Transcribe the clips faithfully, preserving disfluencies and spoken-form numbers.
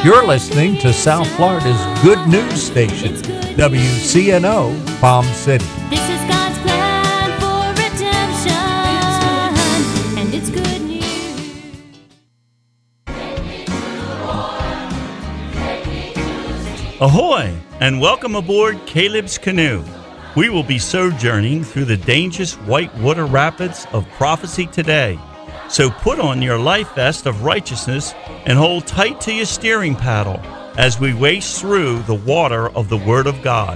You're listening to South Florida's good news station, W C N O Palm City. This is God's plan for redemption, and it's good news. Ahoy, and welcome aboard Caleb's Canoe. We will be sojourning through the dangerous whitewater rapids of prophecy today. So put on your life vest of righteousness and hold tight to your steering paddle as we race through the water of the Word of God.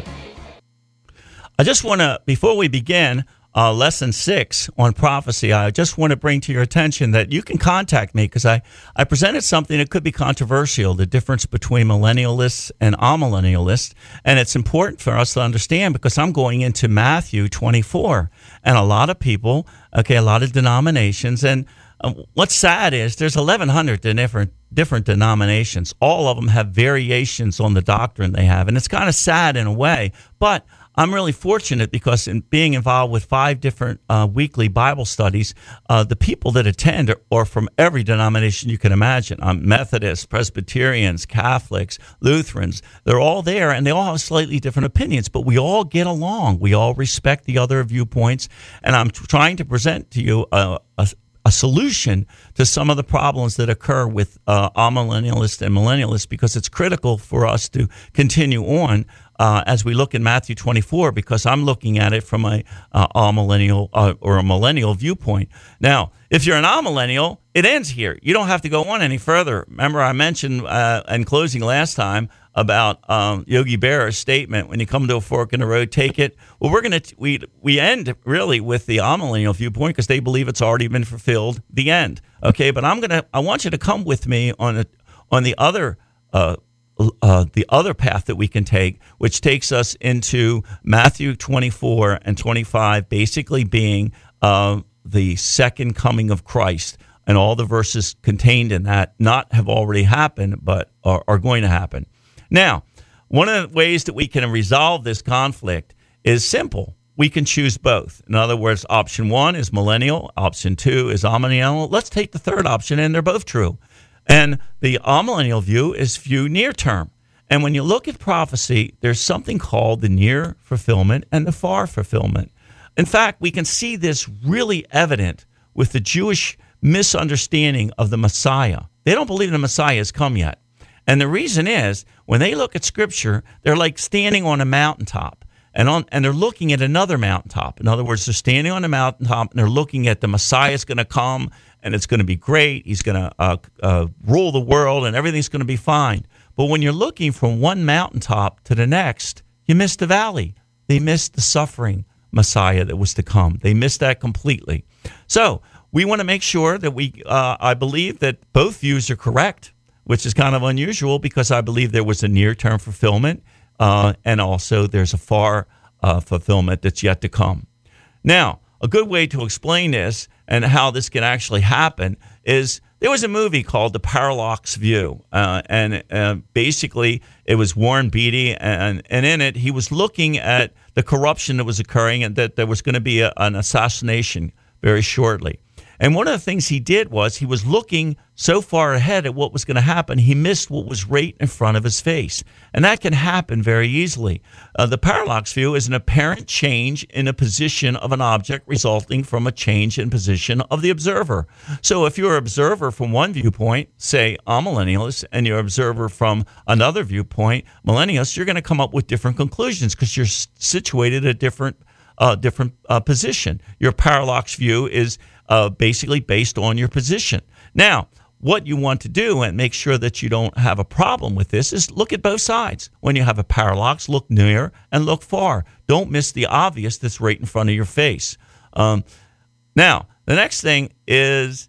I just want to, before we begin uh, lesson six on prophecy, I just want to bring to your attention that you can contact me because I, I presented something that could be controversial, the difference between millennialists and amillennialists. And it's important for us to understand because I'm going into Matthew twenty-four. And a lot of people, okay, a lot of denominations, and Uh, what's sad is there's eleven hundred different different denominations. All of them have variations on the doctrine they have, and it's kind of sad in a way. But I'm really fortunate because in being involved with five different uh, weekly Bible studies, uh, the people that attend are, are from every denomination you can imagine. Um, Methodists, Presbyterians, Catholics, Lutherans. They're all there, and they all have slightly different opinions, but we all get along. We all respect the other viewpoints, and I'm t- trying to present to you a, a a solution to some of the problems that occur with uh, amillennialists and millennialists, because it's critical for us to continue on uh, as we look in Matthew twenty-four, because I'm looking at it from a uh, amillennial uh, or a millennial viewpoint. Now, if you're an amillennial, it ends here. You don't have to go on any further. Remember, I mentioned uh, in closing last time about um, Yogi Berra's statement, when you come to a fork in the road, take it. Well, we're going to, we we end really with the amillennial viewpoint because they believe it's already been fulfilled, the end. Okay, but I'm going to, I want you to come with me on a, on the other, uh, uh, the other path that we can take, which takes us into Matthew twenty-four and twenty-five, basically being uh, the second coming of Christ. And all the verses contained in that not have already happened, but are, are going to happen. Now, one of the ways that we can resolve this conflict is simple. We can choose both. In other words, option one is millennial, option two is amillennial. Let's take the third option, and they're both true. And the amillennial view is view near term. And when you look at prophecy, there's something called the near fulfillment and the far fulfillment. In fact, we can see this really evident with the Jewish misunderstanding of the Messiah. They don't believe the Messiah has come yet. And the reason is, when they look at Scripture, they're like standing on a mountaintop, and on and they're looking at another mountaintop. In other words, they're standing on a mountaintop, and they're looking at the Messiah's going to come, and it's going to be great. He's going to uh, uh, rule the world, and everything's going to be fine. But when you're looking from one mountaintop to the next, you miss the valley. They missed the suffering Messiah that was to come. They missed that completely. So we want to make sure that we, uh, I believe that both views are correct, which is kind of unusual because I believe there was a near-term fulfillment uh, and also there's a far uh, fulfillment that's yet to come. Now, a good way to explain this and how this can actually happen is there was a movie called The Parallax View, uh, and uh, basically it was Warren Beatty, and, and in it he was looking at the corruption that was occurring and that there was going to be a, an assassination very shortly. And one of the things he did was he was looking so far ahead at what was going to happen, he missed what was right in front of his face. And that can happen very easily. Uh, the parallax view is an apparent change in a position of an object resulting from a change in position of the observer. So if you're an observer from one viewpoint, say amillennialist, and you're an observer from another viewpoint, millennialist, you're going to come up with different conclusions because you're situated at a different, uh, different uh, position. Your parallax view is Uh, basically based on your position. Now, what you want to do and make sure that you don't have a problem with this is look at both sides. When you have a parallax, look near and look far. Don't miss the obvious that's right in front of your face. Um, now, the next thing is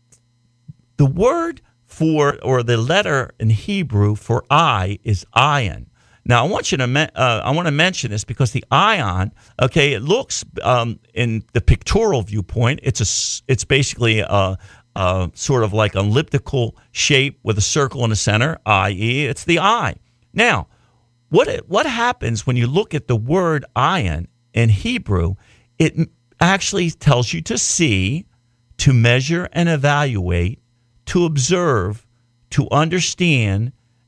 the word for, or the letter in Hebrew for I is ayin. Now, I want you to me- uh, I want to mention this because the ion, okay, it looks um, in the pictorial viewpoint, it's a it's basically a, a sort of like an elliptical shape with a circle in the center, that is, it's the eye. Now, what it, what happens when you look at the word ayin in Hebrew? It actually tells you to see, to measure and evaluate, to observe, to understand,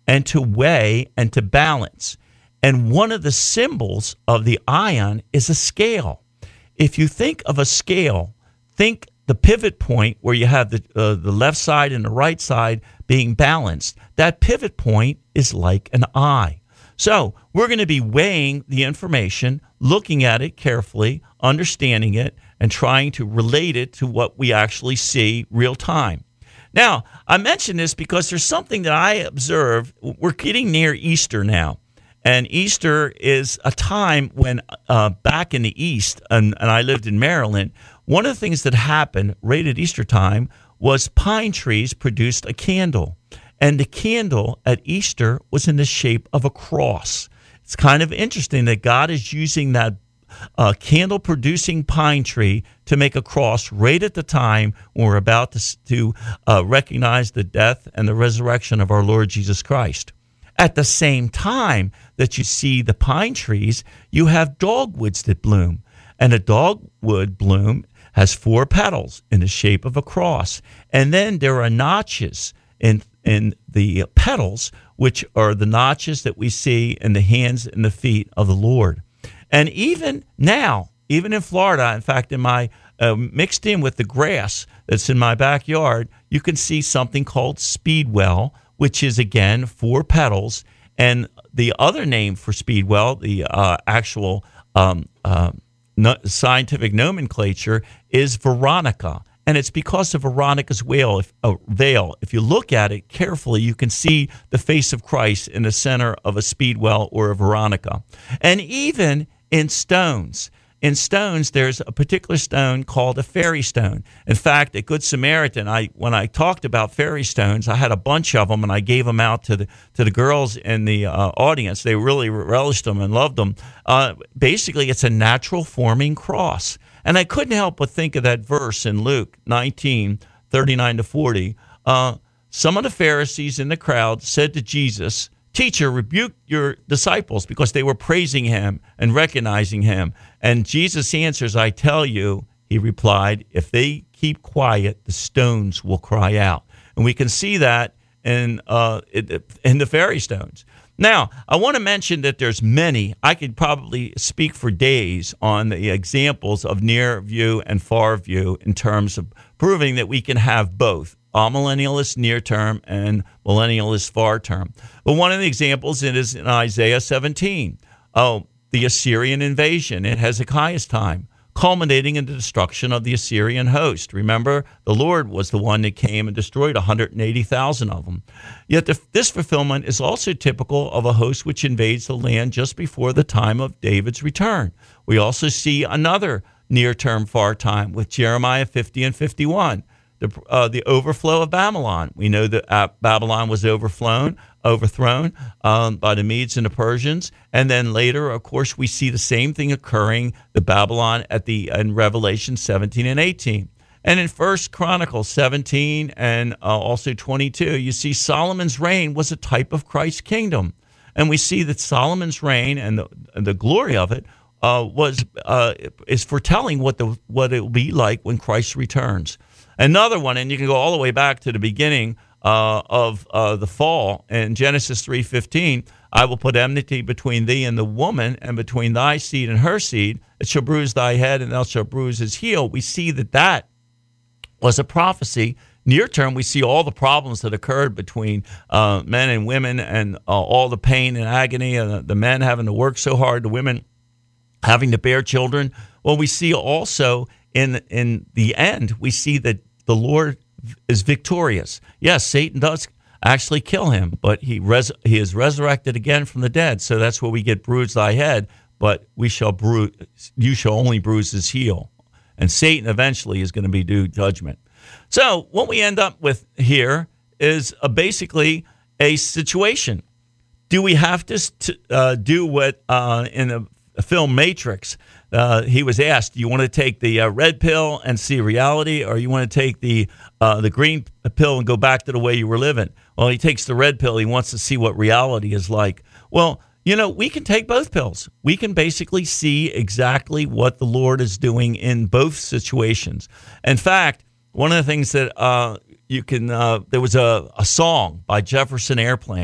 and to weigh and to balance. And one of the symbols of the ion is a scale. If you think of a scale, think the pivot point where you have the uh, the left side and the right side being balanced. That pivot point is like an eye. So we're going to be weighing the information, looking at it carefully, understanding it, and trying to relate it to what we actually see real time. Now, I mention this because there's something that I observe. We're getting near Easter now. And Easter is a time when uh, back in the East, and, and I lived in Maryland, one of the things that happened right at Easter time was pine trees produced a candle. And the candle at Easter was in the shape of a cross. It's kind of interesting that God is using that uh, candle-producing pine tree to make a cross right at the time when we're about to, to uh, recognize the death and the resurrection of our Lord Jesus Christ. At the same time that you see the pine trees, you have dogwoods that bloom. And a dogwood bloom has four petals in the shape of a cross. And then there are notches in in the petals, which are the notches that we see in the hands and the feet of the Lord. And even now, even in Florida, in fact, in my uh, mixed in with the grass that's in my backyard, you can see something called speedwell, which is, again, four petals. And the other name for speedwell, the uh, actual um, uh, no, scientific nomenclature, is veronica. And it's because of Veronica's veil. If, uh, veil. If you look at it carefully, you can see the face of Christ in the center of a speedwell or a veronica. And even in stones, in stones, there's a particular stone called a fairy stone. In fact, at Good Samaritan, I when I talked about fairy stones, I had a bunch of them, and I gave them out to the to the girls in the uh, audience. They really relished them and loved them. Uh, basically, it's a natural forming cross. And I couldn't help but think of that verse in Luke nineteen, thirty-nine to forty. Uh, some of the Pharisees in the crowd said to Jesus, "Teacher, rebuke your disciples," because they were praising him and recognizing him. And Jesus answers, "I tell you," he replied, "if they keep quiet, the stones will cry out." And we can see that in uh, in the fairy stones. Now, I want to mention that there's many. I could probably speak for days on the examples of near view and far view in terms of proving that we can have both. Amillennialist near term and millennialist far term. But one of the examples is in Isaiah seventeen. Oh, the Assyrian invasion in Hezekiah's time, culminating in the destruction of the Assyrian host. Remember, the Lord was the one that came and destroyed one hundred eighty thousand of them. Yet the, this fulfillment is also typical of a host which invades the land just before the time of David's return. We also see another near-term far time with Jeremiah fifty and fifty-one. The, uh, the overflow of Babylon. We know that uh, Babylon was overflown, overthrown um, by the Medes and the Persians, and then later, of course, we see the same thing occurring, the Babylon at the in Revelation seventeen and eighteen, and in First Chronicles seventeen and uh, also twenty-two, you see Solomon's reign was a type of Christ's kingdom, and we see that Solomon's reign and the, and the glory of it uh, was uh, is foretelling what the what it will be like when Christ returns. Another one, and you can go all the way back to the beginning uh, of uh, the fall in Genesis three fifteen. "I will put enmity between thee and the woman, and between thy seed and her seed. It shall bruise thy head, and thou shalt bruise his heel." We see that that was a prophecy. Near term, we see all the problems that occurred between uh, men and women, and uh, all the pain and agony, and the men having to work so hard, the women having to bear children. Well, we see also in in the end, we see that the Lord is victorious. Yes, Satan does actually kill him, but he res- he is resurrected again from the dead. So that's where we get bruise thy head, but we shall bruise, you shall only bruise his heel. And Satan eventually is going to be due judgment. So what we end up with here is a, basically a situation. Do we have to uh, do what uh, in the film Matrix, Uh, he was asked, do you want to take the uh, red pill and see reality, or you want to take the uh, the green pill and go back to the way you were living? Well, he takes the red pill. He wants to see what reality is like. Well, you know, we can take both pills. We can basically see exactly what the Lord is doing in both situations. In fact, one of the things that uh, you can, uh, there was a, a song by Jefferson Airplane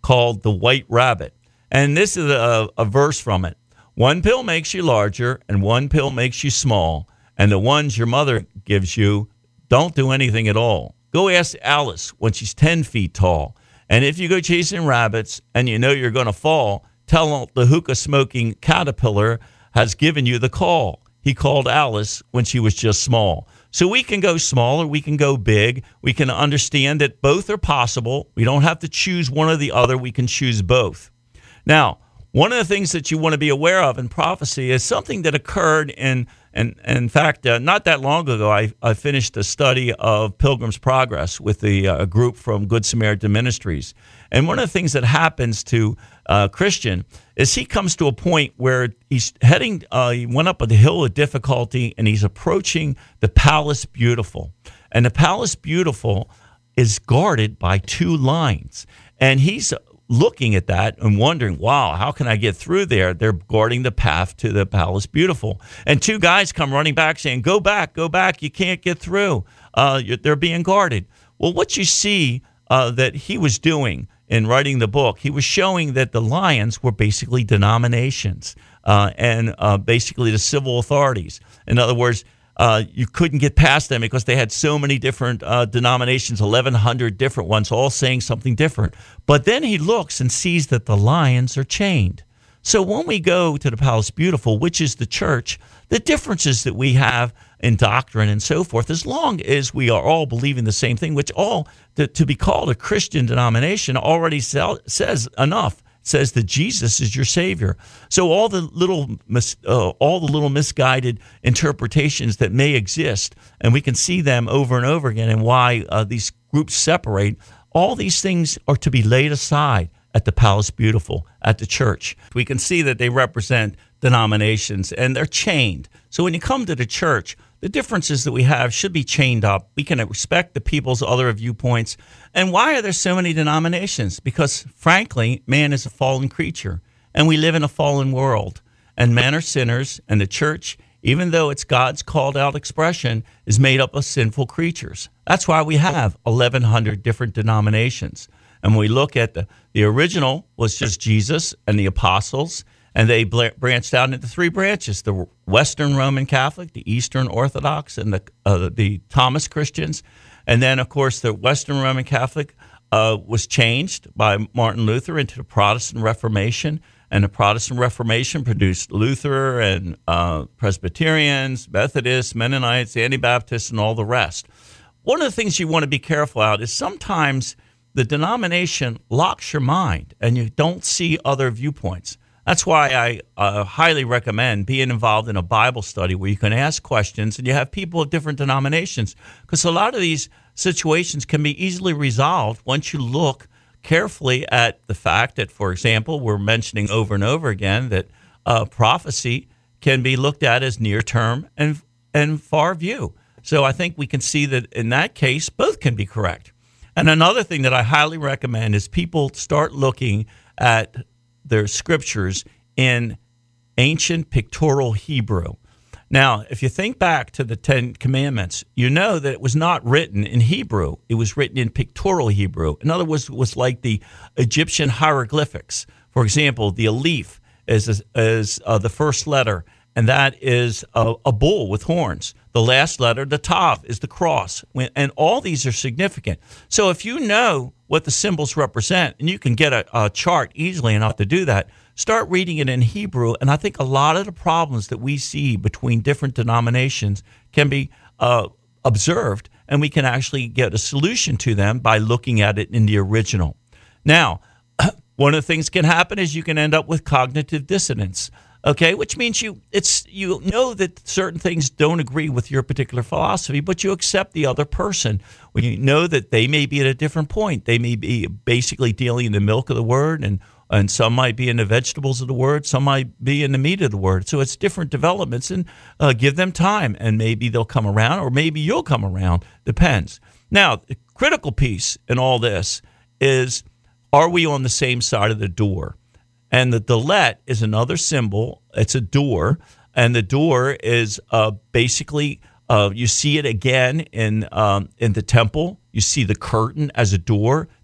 called The White Rabbit. And this is a, a verse from it. One pill makes you larger and one pill makes you small. And the ones your mother gives you don't do anything at all. Go ask Alice when she's ten feet tall. And if you go chasing rabbits and you know you're going to fall, tell the hookah smoking caterpillar has given you the call. He called Alice when she was just small. So we can go small or we can go big. We can understand that both are possible. We don't have to choose one or the other. We can choose both. Now, one of the things that you want to be aware of in prophecy is something that occurred in, and in fact, uh, not that long ago, I, I finished a study of Pilgrim's Progress with the uh, group from Good Samaritan Ministries. And one of the things that happens to uh, Christian is he comes to a point where he's heading, uh, he went up the hill of difficulty and he's approaching the Palace Beautiful. And the Palace Beautiful is guarded by two lines. And he's looking at that and wondering, wow, how can I get through there? They're guarding the path to the Palace Beautiful. And two guys come running back saying, go back, go back. You can't get through. Uh, they're being guarded. Well, what you see uh, that he was doing in writing the book, he was showing that the lions were basically denominations uh, and uh, basically the civil authorities. In other words, Uh, you couldn't get past them because they had so many different uh, denominations, eleven hundred different ones, all saying something different. But then he looks and sees that the lions are chained. So when we go to the Palace Beautiful, which is the church, the differences that we have in doctrine and so forth, as long as we are all believing the same thing, which all, to, to be called a Christian denomination already sell, says enough. Says that Jesus is your Savior. So all the little mis, uh, all the little misguided interpretations that may exist, and we can see them over and over again, and why uh, these groups separate. All these things are to be laid aside at the Palace Beautiful, at the church. We can see that they represent denominations, and they're chained. So when you come to the church, the differences that we have should be chained up. We can respect the people's other viewpoints. And why are there so many denominations? Because, frankly, man is a fallen creature, and we live in a fallen world. And men are sinners, and the church, even though it's God's called-out expression, is made up of sinful creatures. That's why we have eleven hundred different denominations. And when we look at the, the original was just Jesus and the apostles, and they branched out into three branches: the Western Roman Catholic, the Eastern Orthodox, and the uh, the Thomas Christians. And then, of course, the Western Roman Catholic uh, was changed by Martin Luther into the Protestant Reformation. And the Protestant Reformation produced Luther and uh, Presbyterians, Methodists, Mennonites, Anabaptists, and all the rest. One of the things you want to be careful about is sometimes the denomination locks your mind and you don't see other viewpoints. That's why I uh, highly recommend being involved in a Bible study where you can ask questions and you have people of different denominations, because a lot of these situations can be easily resolved once you look carefully at the fact that, for example, we're mentioning over and over again that uh, prophecy can be looked at as near term and, and far view. So I think we can see that in that case, both can be correct. And another thing that I highly recommend is people start looking at their scriptures in ancient pictorial Hebrew. Now, if you think back to the Ten Commandments, you know that it was not written in Hebrew. It was written in pictorial Hebrew. In other words, it was like the Egyptian hieroglyphics. For example, the Aleph is, is uh, the first letter, and that is a, a bull with horns. The last letter, the Tav, is the cross. And all these are significant. So if you know what the symbols represent, and you can get a, a chart easily enough to do that, start reading it in Hebrew, and I think a lot of the problems that we see between different denominations can be uh, observed, and we can actually get a solution to them by looking at it in the original. Now, one of the things that can happen is you can end up with cognitive dissonance, okay, which means you it's you know that certain things don't agree with your particular philosophy, but you accept the other person. When you know that they may be at a different point, they may be basically dealing in the milk of the word, and And some might be in the vegetables of the word. Some might be in the meat of the word. So it's different developments, and uh, give them time, and maybe they'll come around, or maybe you'll come around. Depends. Now, the critical piece in all this is, are we on the same side of the door? And the Dalet is another symbol. It's a door, and the door is uh, basically, uh, you see it again in um, in the temple. You see the curtain as a door.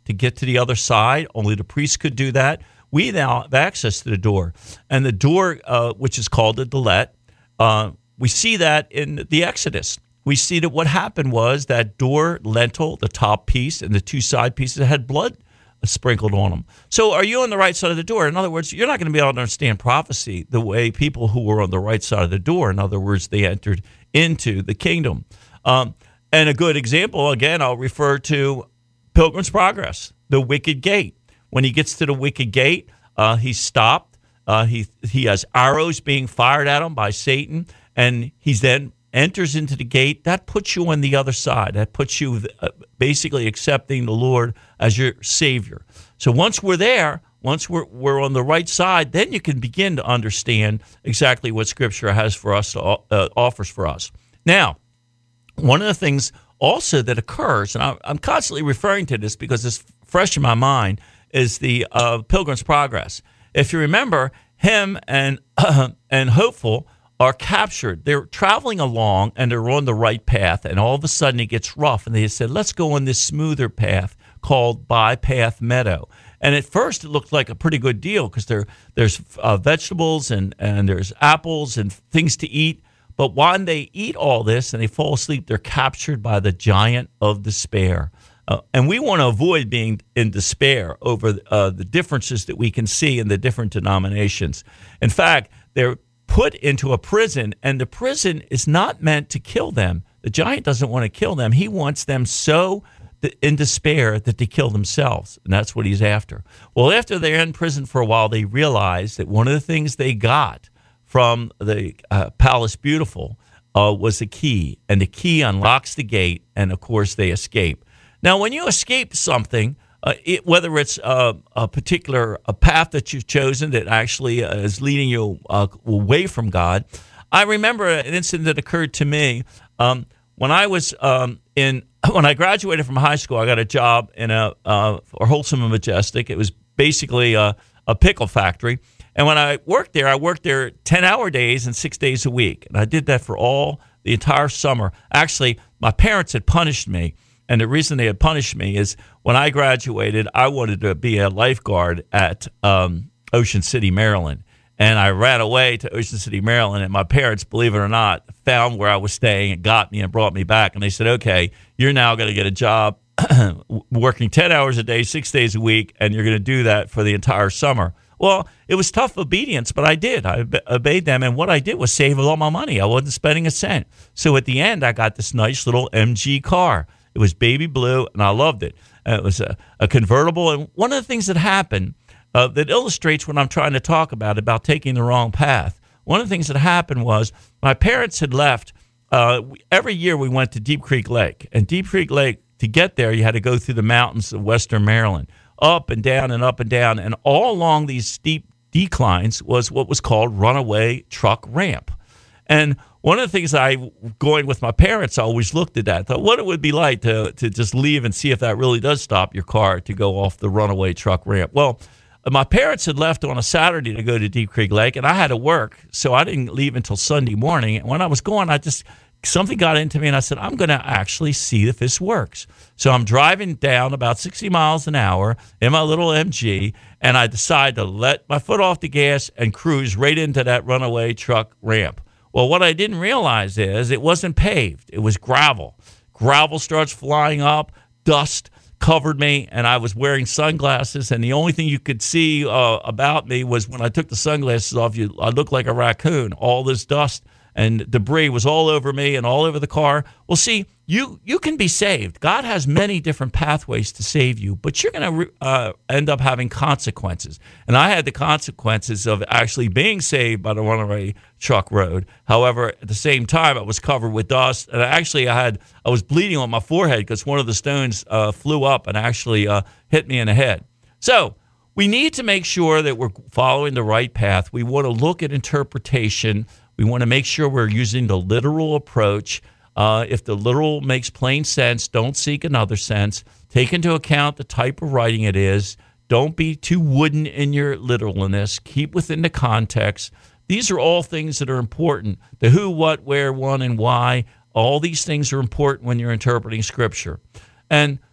to get to the other side. Only the priest could do that. We now have access to the door. And the door, uh, which is called the Delet, uh, we see that in the Exodus. We see that what happened was that door lintel, the top piece, and the two side pieces had blood sprinkled on them. So are you on the right side of the door? In other words, you're not going to be able to understand prophecy the way people who were on the right side of the door, in other words, they entered into the kingdom. Um, and a good example, again, I'll refer to Pilgrim's Progress, the wicket gate. When he gets to the wicket gate, uh, he's stopped. Uh, he, he has arrows being fired at him by Satan, and he's then enters into the gate. That puts you on the other side. That puts you uh, basically accepting the Lord as your Savior. So once we're there, once we're, we're on the right side, then you can begin to understand exactly what Scripture has for us, to, uh, offers for us. Now, one of the things also that occurs, and I, I'm constantly referring to this because it's fresh in my mind, is the uh, Pilgrim's Progress. If you remember, him and uh, and Hopeful are captured. They're traveling along and they're on the right path, and all of a sudden it gets rough, and they said, let's go on this smoother path called Bypath Meadow. And at first it looked like a pretty good deal because there there's uh, vegetables and, and there's apples and things to eat. But when they eat all this and they fall asleep, they're captured by the giant of despair. Uh, and we want to avoid being in despair over uh, the differences that we can see in the different denominations. In fact, they're put into a prison, and the prison is not meant to kill them. The giant doesn't want to kill them. He wants them so in despair that they kill themselves, and that's what he's after. Well, after they're in prison for a while, they realize that one of the things they got from the uh, Palace Beautiful uh, was the key, and the key unlocks the gate, and of course they escape. Now, when you escape something, uh, it, whether it's uh, a particular a path that you've chosen that actually uh, is leading you uh, away from God, I remember an incident that occurred to me um, when I was um, in when I graduated from high school. I got a job in a uh, for Wholesome and Majestic. It was basically a, a pickle factory. And when I worked there, I worked there ten-hour days and six days a week. And I did that for all the entire summer. Actually, my parents had punished me. And the reason they had punished me is when I graduated, I wanted to be a lifeguard at um, Ocean City, Maryland. And I ran away to Ocean City, Maryland. And my parents, believe it or not, found where I was staying and got me and brought me back. And they said, okay, you're now going to get a job working ten hours a day, six days a week, and you're going to do that for the entire summer. Well, it was tough obedience, but I did. I obeyed them, and what I did was save all my money. I wasn't spending a cent. So at the end, I got this nice little M G car. It was baby blue, and I loved it. And it was a, a convertible, and one of the things that happened uh, that illustrates what I'm trying to talk about, about taking the wrong path, one of the things that happened was my parents had left. Uh, every year we went to Deep Creek Lake, and Deep Creek Lake, to get there, you had to go through the mountains of western Maryland, up and down and up and down, and all along these steep declines was what was called runaway truck ramp. And one of the things I, going with my parents, I always looked at that, thought what it would be like to to just leave and see if that really does stop your car to go off the runaway truck ramp. Well, my parents had left on a Saturday to go to Deep Creek Lake, and I had to work, so I didn't leave until Sunday morning. And when I was going, I just something got into me, and I said, I'm going to actually see if this works. So I'm driving down about sixty miles an hour in my little M G, and I decide to let my foot off the gas and cruise right into that runaway truck ramp. Well, what I didn't realize is it wasn't paved. It was gravel. Gravel starts flying up, dust covered me, and I was wearing sunglasses, and the only thing you could see uh, about me was when I took the sunglasses off, you, I looked like a raccoon. All this dust and debris was all over me and all over the car. Well, see, you you can be saved. God has many different pathways to save you, but you're going to uh, end up having consequences. And I had the consequences of actually being saved by the runaway truck road. However, at the same time, I was covered with dust, and actually I had I was bleeding on my forehead because one of the stones uh, flew up and actually uh, hit me in the head. So we need to make sure that we're following the right path. We want to look at interpretation. We want to make sure we're using the literal approach. Uh, if the literal makes plain sense, don't seek another sense. Take into account the type of writing it is. Don't be too wooden in your literalness. Keep within the context. These are all things that are important. The who, what, where, when, and why. All these things are important when you're interpreting Scripture. And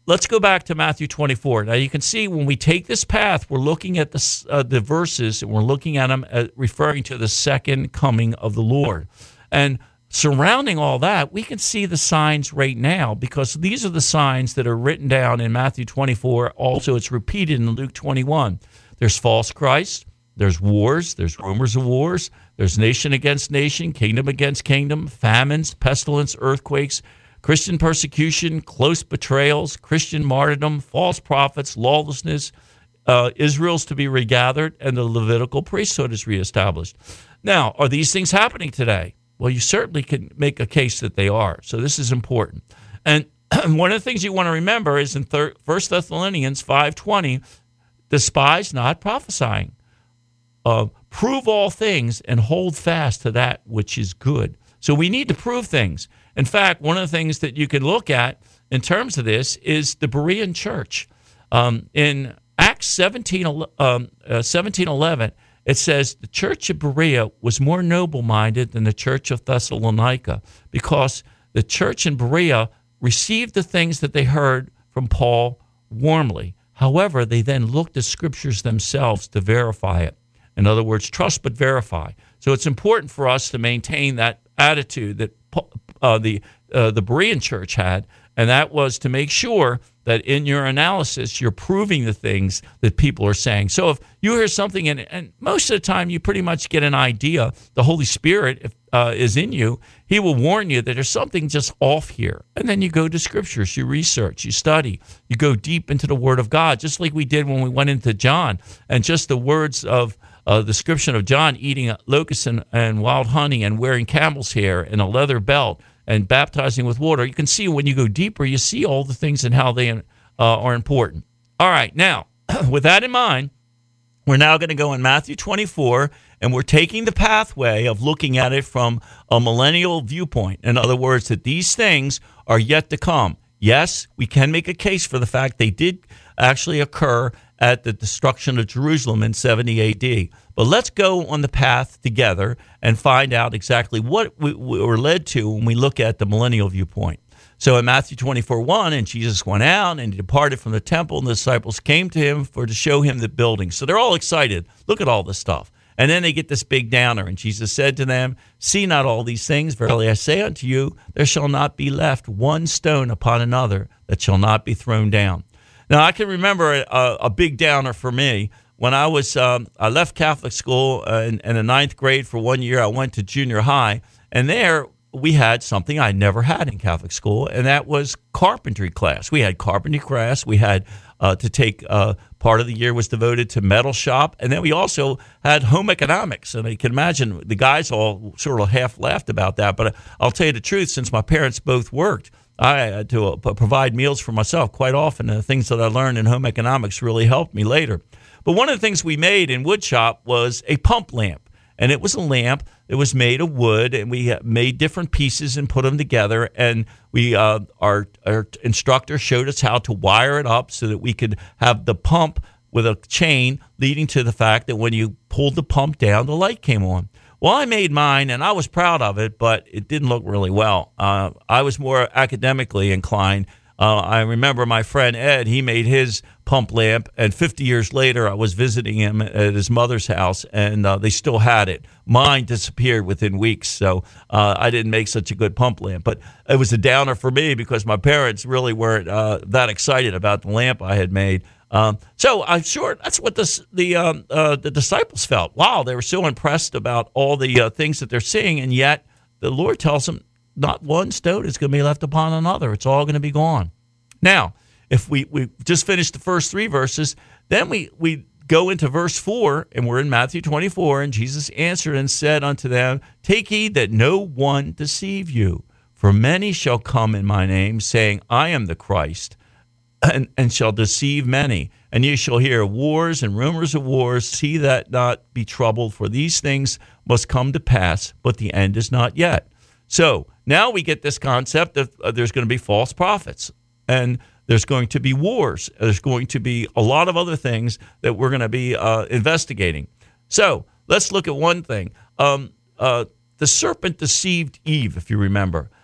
let's go back to Matthew twenty-four. Now, you can see when we take this path, we're looking at the, uh, the verses, and we're looking at them uh, referring to the second coming of the Lord. And surrounding all that, we can see the signs right now, because these are the signs that are written down in Matthew twenty-four. Also, it's repeated in Luke twenty-one. There's false Christ. There's wars. There's rumors of wars. There's nation against nation, kingdom against kingdom, famines, pestilence, earthquakes, Christian persecution, close betrayals, Christian martyrdom, false prophets, lawlessness. Uh, Israel's to be regathered, and the Levitical priesthood is reestablished. Now, are these things happening today? Well, you certainly can make a case that they are. So this is important. And one of the things you want to remember is in First Thessalonians five twenty, despise not prophesying. Uh, prove all things and hold fast to that which is good. So we need to prove things. In fact, one of the things that you can look at in terms of this is the Berean church. Um, in Acts seventeen, um, uh, seventeen eleven, it says the church of Berea was more noble-minded than the church of Thessalonica, because the church in Berea received the things that they heard from Paul warmly. However, they then looked at scriptures themselves to verify it. In other words, trust but verify. So it's important for us to maintain that attitude that uh, the uh, the Berean church had, and that was to make sure that in your analysis you're proving the things that people are saying. So if you hear something, and, and most of the time you pretty much get an idea, the Holy Spirit if, uh, is in you, he will warn you that there's something just off here. And then you go to scriptures, you research, you study, you go deep into the Word of God, just like we did when we went into John, and just the words of Uh, the description of John eating locusts and, and wild honey and wearing camel's hair and a leather belt and baptizing with water. You can see when you go deeper, you see all the things and how they uh, are important. All right, now, with that in mind, we're now going to go in Matthew twenty-four, and we're taking the pathway of looking at it from a millennial viewpoint. In other words, that these things are yet to come. Yes, we can make a case for the fact they did actually occur at the destruction of Jerusalem in seventy A D. But let's go on the path together and find out exactly what we, we were led to when we look at the millennial viewpoint. So in Matthew twenty-four one, and Jesus went out and he departed from the temple, and the disciples came to him for to show him the building. So they're all excited. Look at all this stuff. And then they get this big downer, and Jesus said to them, see not all these things? Verily I say unto you, there shall not be left one stone upon another that shall not be thrown down. Now, I can remember a, a big downer for me. When I was, um, I left Catholic school uh, in, in the ninth grade for one year. I went to junior high, and there we had something I never had in Catholic school, and that was carpentry class. We had carpentry class. We had uh, to take uh, part of the year was devoted to metal shop, and then we also had home economics. And you can imagine the guys all sort of half laughed about that. But I'll tell you the truth, since my parents both worked, I had to uh, provide meals for myself quite often. And the things that I learned in home economics really helped me later. But one of the things we made in wood shop was a pump lamp. And it was a lamp that was made of wood, and we made different pieces and put them together. And we, uh, our, our instructor showed us how to wire it up so that we could have the pump with a chain leading to the fact that when you pulled the pump down, the light came on. Well, I made mine, and I was proud of it, but it didn't look really well. Uh, I was more academically inclined. Uh, I remember my friend Ed, he made his pump lamp, and fifty years later, I was visiting him at his mother's house, and uh, they still had it. Mine disappeared within weeks, so uh, I didn't make such a good pump lamp. But it was a downer for me because my parents really weren't uh, that excited about the lamp I had made. Um, so I'm sure that's what the the, um, uh, the disciples felt. Wow, they were so impressed about all the uh, things that they're seeing, and yet the Lord tells them not one stone is going to be left upon another. It's all going to be gone. Now, if we, we just finished the first three verses, then we, we go into verse four, and we're in Matthew twenty-four, and Jesus answered and said unto them, take heed that no one deceive you, for many shall come in my name, saying, I am the Christ, And, and shall deceive many. And ye shall hear wars and rumors of wars. See that not be troubled, for these things must come to pass, but the end is not yet. So now we get this concept that uh, there's going to be false prophets, and there's going to be wars. There's going to be a lot of other things that we're going to be uh, investigating. So let's look at one thing. Um, uh, the serpent deceived Eve, if you remember.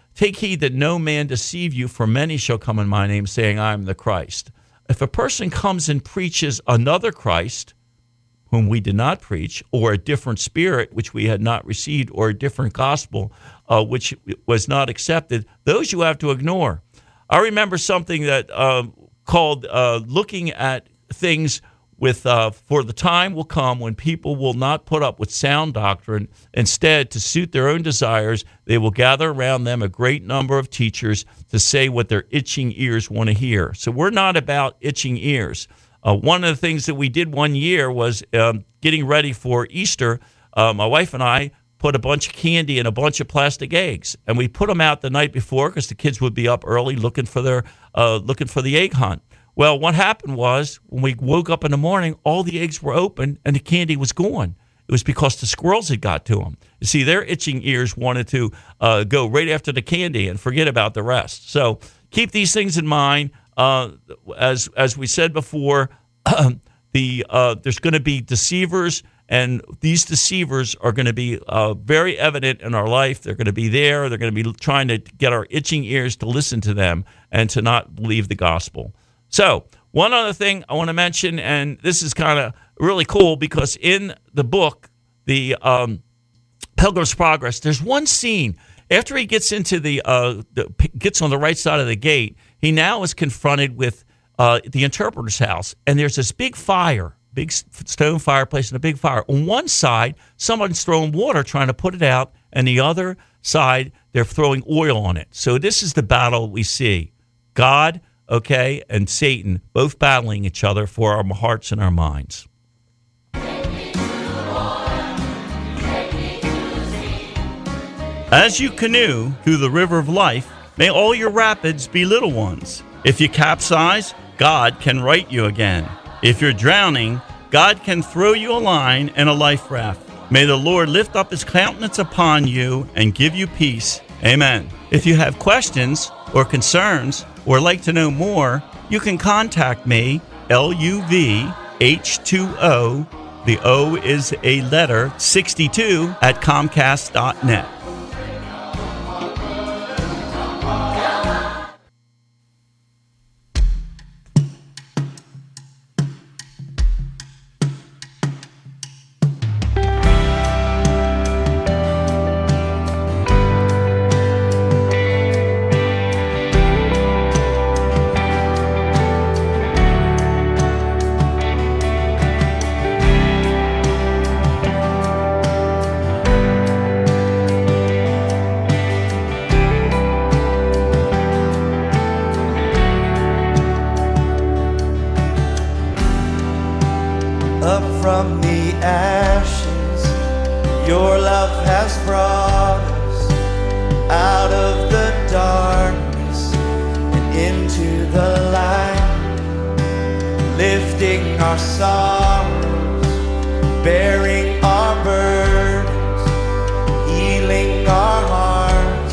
take heed that no man deceive you, for many shall come in my name, saying, I am the Christ. If a person comes and preaches another Christ, whom we did not preach, or a different spirit, which we had not received, or a different gospel, uh, which was not accepted, those you have to ignore. I remember something that uh, called uh, looking at things with, uh, for the time will come when people will not put up with sound doctrine. Instead, to suit their own desires, they will gather around them a great number of teachers to say what their itching ears want to hear. So we're not about itching ears. Uh, one of the things that we did one year was um, getting ready for Easter. Uh, my wife and I put a bunch of candy in a bunch of plastic eggs, and we put them out the night before because the kids would be up early looking for their uh, looking for the egg hunt. Well, what happened was when we woke up in the morning, all the eggs were open and the candy was gone. It was because the squirrels had got to them. You see, their itching ears wanted to uh, go right after the candy and forget about the rest. So keep these things in mind. Uh, as as we said before, the uh, there's going to be deceivers, and these deceivers are going to be uh, very evident in our life. They're going to be there. They're going to be trying to get our itching ears to listen to them and to not believe the gospel. So one other thing I want to mention, and this is kind of really cool because in the book, the um, Pilgrim's Progress, there's one scene after he gets into the, uh, the gets on the right side of the gate. He now is confronted with uh, the interpreter's house, and there's this big fire, big stone fireplace, and a big fire. On one side, someone's throwing water trying to put it out, and the other side, they're throwing oil on it. So this is the battle we see: God, okay, and Satan both battling each other for our hearts and our minds. As you canoe through the river of life, may all your rapids be little ones. If you capsize, God can right you again. If you're drowning, God can throw you a line and a life raft. May the Lord lift up his countenance upon you and give you peace. Amen. If you have questions or concerns or like to know more, you can contact me, L U V H two O, the O is a letter, sixty-two, at Comcast dot net. Up from the ashes, your love has brought us out of the darkness and into the light, lifting our sorrows, bearing our burdens, healing our hearts.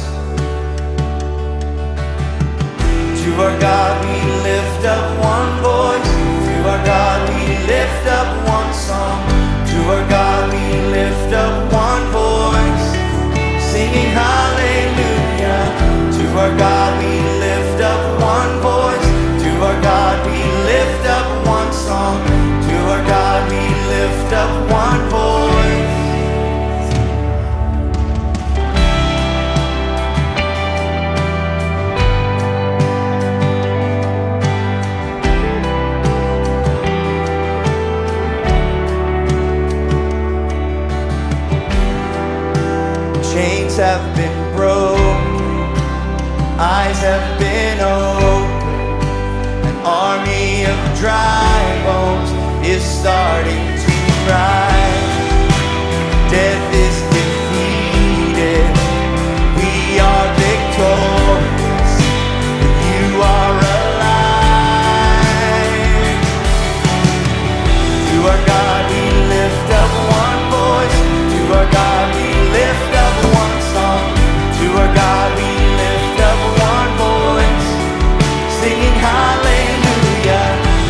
To our God we lift up one voice, to our God we lift up one song, to our God we lift up one voice, singing hallelujah. To our God we lift up one voice, to our God we lift up one song, to our God we lift up one voice. Chains have been broken, eyes have been opened, an army of dry bones is starting to